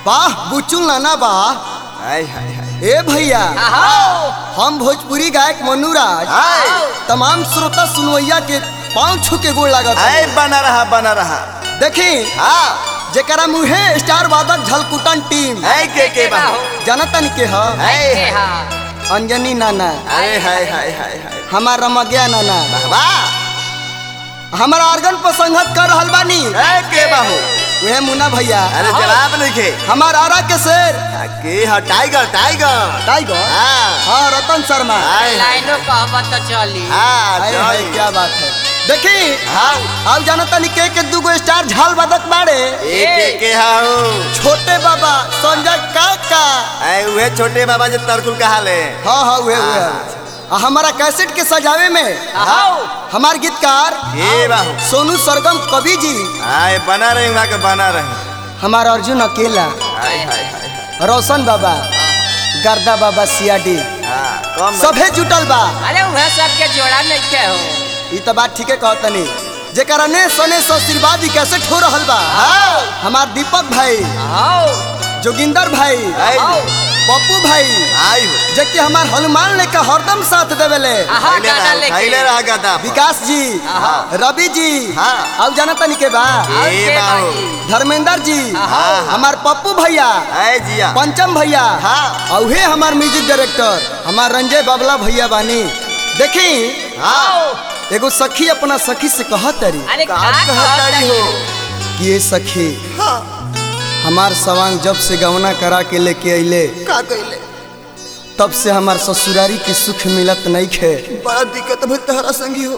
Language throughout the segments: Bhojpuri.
वाह बुचुल नाना वाह। हाय हाय हाय। ए भैया हम भोजपुरी गायक मनुराज तमाम श्रोता सुनवैया के पाँव छू के गोड़ लागत हाय। बना रहा देखी जेकरा मुहे स्टार वादक झलकुटन टीम हाय के बा जनतन के ह हाय अंजनी नाना हाय हाय हाय हाय हाय। हमार रमग्या नाना वाह हमारा आर्गन पर संगत कर रहल बानी हाय के बाहू वह मुन्ना भैया। अरे जवाब नहीं खे हमार आरा के शेर के ह टाइगर टाइगर टाइगर हाँ हाँ रतन शर्मा। हाय लाइनो कहबा तो चली। हाँ हाय हाय चल। क्या बात है। देखी हाँ अब जानता नहीं के दूगो स्टार झाल वादक बाड़े एक के हाउ छोटे बाबा संजय काका। आए उहे छोटे बाबा जे तरकुल कहा ले। हाँ हाँ वे हमारा कैसेट के सजावे में हमार गीतकार ये बाहू सोनू सरगम कवि जी आए बना रही वहाँ के बना रही। हमारा अर्जुन अकेला हाय हाय हाय। रोशन बाबा गर्दा बाबा सियाडी हाँ कम सभे जुटल बा। अरे वह सब के जोड़ा नहीं के हो। ई तो बात ठीके कहतनी जेकरा ने सने आशीर्वाद ही कैसेट हो रहल बा। हमार दीपक भाई जोगिंदर भाई पप्पू भाई आई जेके हमार हनुमान ने का हरदम साथ देवेले खैले रहा गदा विकास जी रवि जी हाँ। अब जानता नहीं के बा ये बाहू धर्मेंद्र जी हमार पप्पू भैया हाय जिया पंचम भैया हाँ। औहे हमार म्यूजिक डायरेक्टर हमार रंजय बाबला भैया बानी। देखी हाँ एगो सखी अपना सखी से कहत तरी अरे कहताड़ी हो कि ये सखी हाँ हमार सवांग जब से गवना करा के लेके अइले का कइले तब से हमार ससुरारी की सुख मिलत नहीं खे। बड़ा दिक्कत भइल तहरा संगी हो।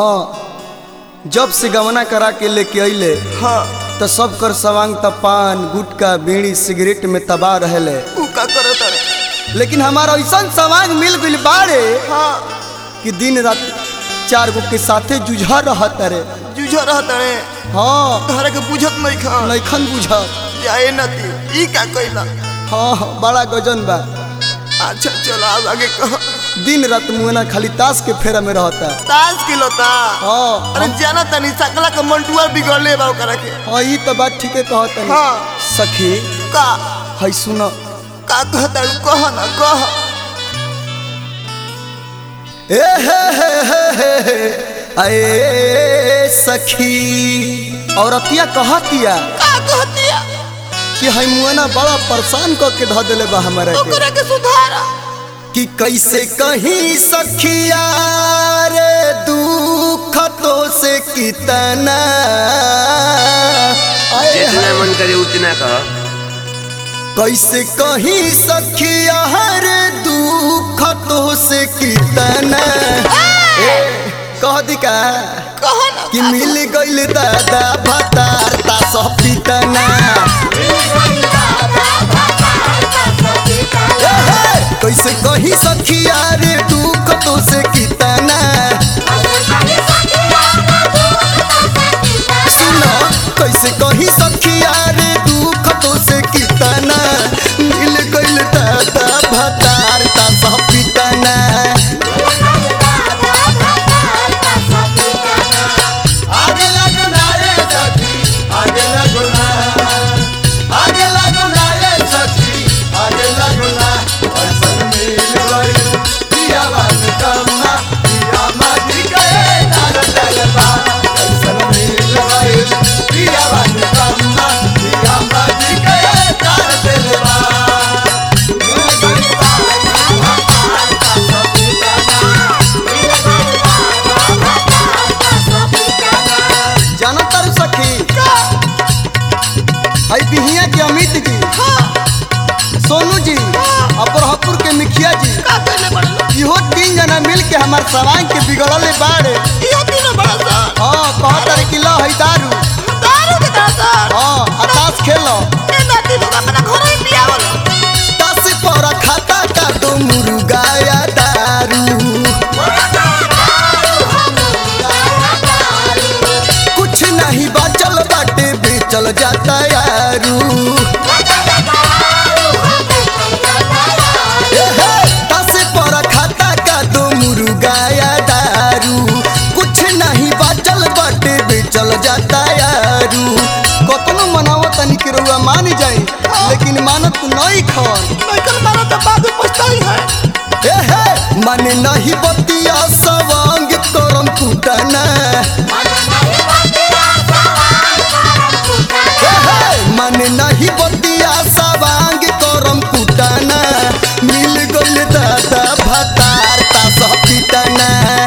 हाँ जब से गवना करा के लेके अइले हाँ तो सब कर सवांग त पान गुटका बीड़ी सिगरेट में तबाह रहले। उ का करत रे। लेकिन हमारा ऐसा सवांग मिल गइल बाड़े हाँ कि दिन रात चार गो के साथे जुझा रहत रे। जुझा रहत रे। हाँ तहरा के बुझत नहीं खा नैखन बुझा जाए नती ई का कइला। हाँ हाँ, बड़ा गजन बा। अच्छा चलो अब आगे कह। दिन रात मुहना खाली ताश के फेरा में रहता। ताश खिलता हाँ अरे जाना तनी सकला के मंटुआ बिगड़ले बा ओकरा के। हाँ ई तो बात ठीके कहत है। हाँ सखी का है सुनो का कहता कह ना कह। ए हे अए सखी औरतिया कहतिया का कहतिया कि है मुआना बड़ा परेशान क के ध देले बा हमरा के। ओकरा के सुधारा कि कैसे कहीं सखिया रे दुख तो से कितना जितना मन करे उतना कह। कैसे कहीं सखिया रे दुख तो से कितना कह दिका कह ना कि मिल गइल दादा भतार ता सब पितना। कैसे कहीं सखिया रे दुख तो से कितना सुनो कैसे कहीं सखिया रे दुख तो से कितना मिल गइल दादा भतार ता सब पितना। आगे लगो ना रे सखी आगे लगो ना आगे लगो ना रे सखी आगे लगो ना ऐसन मिल गइल पिया बात कम्मा पिया माटी गए तार लगबा। ऐसन मिल गइल पिया बात कम्मा पिया माटी गए तार लगबा। मिल गइल तार का सब जाना तारू सखी है बिहिया के अमित जी सोनू जी अपरहपुर के मुखिया जी का कइले बड़लो इहो तीन जना मिल के हमार सवांग के बिगड़ले बाड़े। इहो तीनों बड़ा सा हाँ कहत रे कि लो है दारू दारू के दादा हाँ आ ताश खेलो ए नाती लोग अपना घर ही पियावल। ताश पर खाता का तो मुर्गा या दारू कुछ नहीं बचल बाटे बेचल जाता यारू। ताश पर खाता का तो मुर्गा या दारू कुछ नहीं बचल बाटे बेचल जाता खन नइखन मारा तो बाद में पछताई है। ए हे माने नहीं बतिया सवांग करम कुटना ए हे माने नहीं बतिया सवांग करम कुटना मिल गइल दादा भतार ता सब पिटना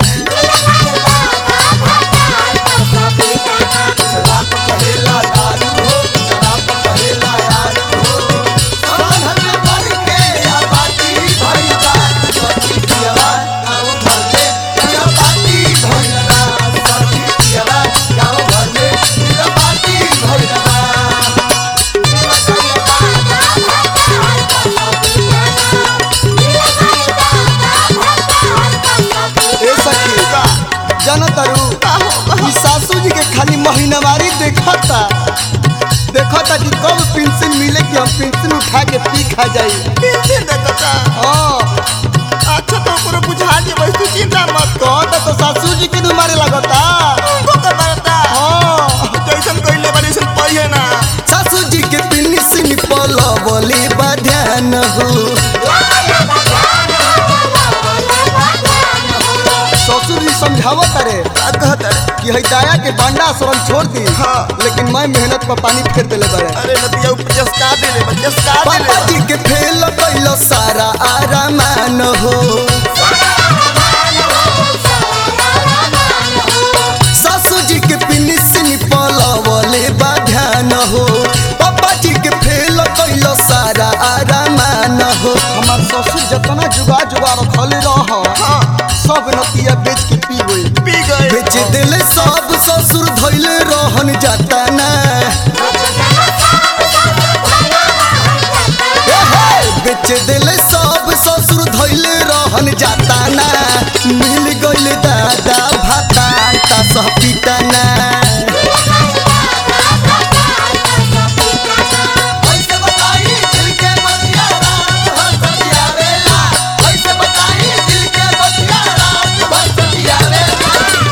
शराब कहेला दारू हो शराब कहेला यार हो साधन में भर के या बाती भइला सखी पियला गाँव भर में या बाती भइला सखी पियला गाँव भर में या बाती भइला ए सखी का जनतरू ई सासू जी के खाली महीनावारी देखता कि कब पेंशन मिले कि हम पेंशन उठा के पी खा जाई पेंशन देखता। हाँ अच्छा तो ओकरो बुझा के बस तू चिंता मत कर। तो सासू जी के मारे लगता उनको कर मारता। हाँ जैसन कइले बारी सन पइहे ना। सासू जी के पेंशन पलवले बध्यान हो ससुर जी समझावत रे का कहत रे? कि है दाया के बांडा शरण छोड़ दी हाँ। लेकिन मैं मेहनत पर पानी फेर देले बड़े अरे नदिया ऊपर जसका देले बा जसका पापा देले जी के फेल कैल सारा आरामान हो सासू जी के पेंशन पलवले बध्यान हो पापा जी के फेल कैल सारा आरामान हो हमार ससुर जतना जुगा जुगा रखले रह हाँ सब नतिया बेच के पी गई पी गए। बेच दिले सब ससुर धइले रहन जाता ना ए हे बेच दिले सब ससुर धइले रहन जाता ना मिल गइल दादा भाता ता सब पिटाना कैसे बताई दिल के बतिया रात भर सतियावेला कैसे बताई दिल के बतिया रात भर सतियावेला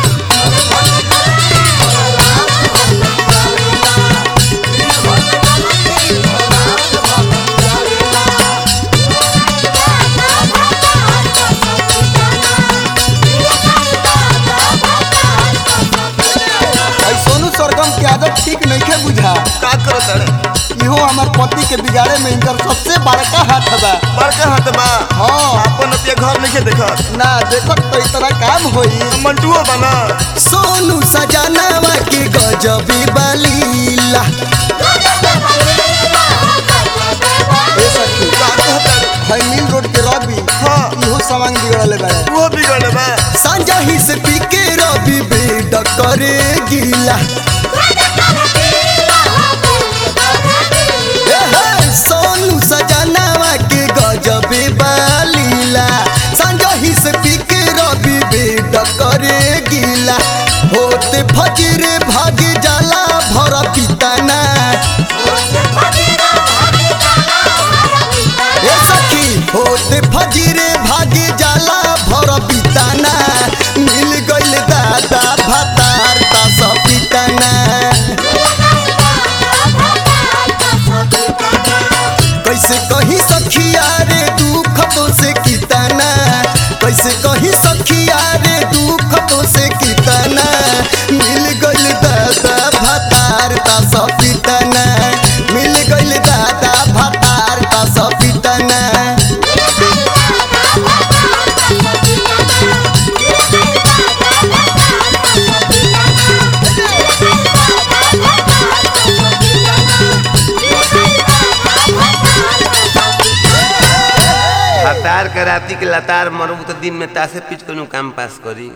भाई सोनू सरगम के आदत ठीक नहीं के बुझा का करत रे? इहो हमार पति के बिगाड़े में इनकर सबसे बड़का हाथ बा बड़का हाथ बा। हाँ अपन नदिया घर नहीं देखत। ना देखत तो इतना काम होई मंटुओ बना। सोनू सजनावा के गजबी बलीला ए सखी का कहत रे? भाई मिल रोड के रवि हाँ इहो सामान बिगड़ले बा वो बिगड़ले बा। सांझा ही से पी के रवि बेड करे गीला ए हे सोनू सजनावा के गजबी बलीला सांझा ही से पी के रवि बेड करे गीला होते फजरे भाग जाला भर पिताना ए सखी होते फजरे भाग जाला भर पिताना मिल गइल दादा भतार ता सब पिताना कैसे कहीं सखिया रे दुख तो से कितना कैसे कहीं सखिया रे दुख तो से कितना मिल गइल दादा भतार ता सब पिताना मिल गइल दादा भतार ता सब पिताना हतार के राती के लतार मरबू तो दिन में तासे पीच के काम पास करी।